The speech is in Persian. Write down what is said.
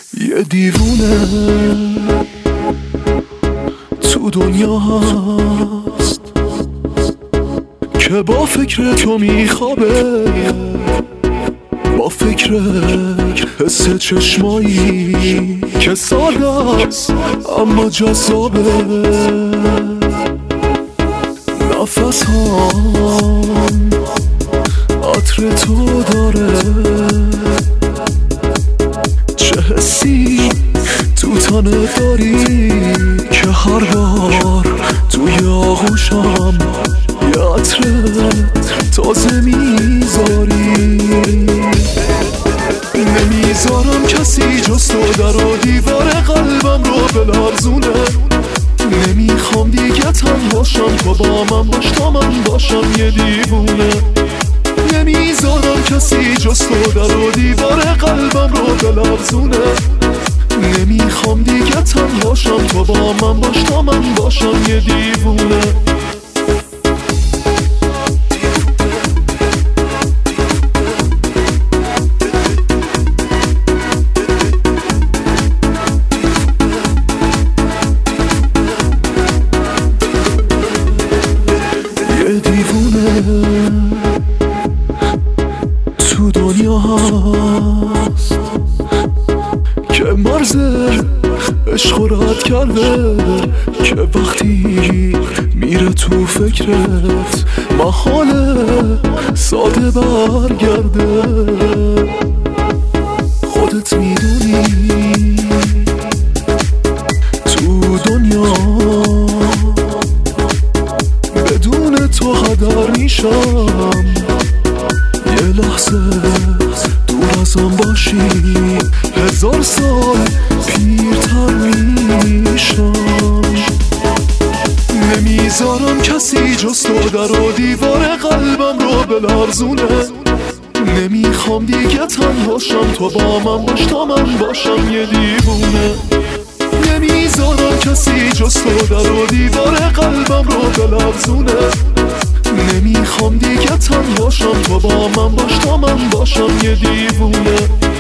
یه دیوونه تو دنیا هست که با فکر تو میخوابه، با فکر حس چشمایی که ساده است اما جذابه. نفس هم عطر تو داره، چه حسی تو تنه داری که هر بار توی آغوشم یه عطرت تازه میذاری. نمیذارم کسی جز تو در و دیوار قلبم رو بلرزونه. نمیخوام دیگه تنهاشم، تو با من باش تا من باشم یه دیوونه. نمیذارم کسی جز تو در و دیوار قلبم رو بلرزونه. نمیخوام دیگه تنهاشم، تو با من باش تا من باشم یه دیوونه. یه دیوونه تو دنیا هست که مرز عشق رد کرده، که وقتی میره تو فکرت محاله ساده برگرده. خودت میدونی تو دنیا بدون تو هدر میشم. یه لحظه دور ازم باشی 1000 سال پیرتر میشم. نمیذارم کسی جز تو در و دیوار قلبم رو بلرزونه. نمیخوام دیگه تنهاشم، تو با من باش تا من باشم یه دیوونه. نمیذارم کسی جز تو در و دیوار قلبم رو بلرزونه. نمیخوام دیگه تنهاشم، تو با من باش تا من باشم یه دیوونه.